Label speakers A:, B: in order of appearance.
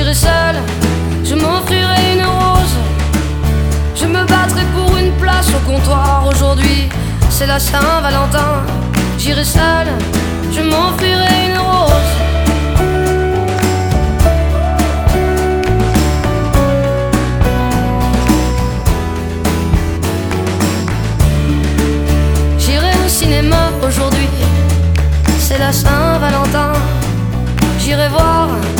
A: J'irai seule, je m'offrirai une rose. Je me battrai pour une place au comptoir. Aujourd'hui, c'est la Saint-Valentin. J'irai seule, je m'offrirai une rose. J'irai au cinéma aujourd'hui, c'est la Saint-Valentin. J'irai voir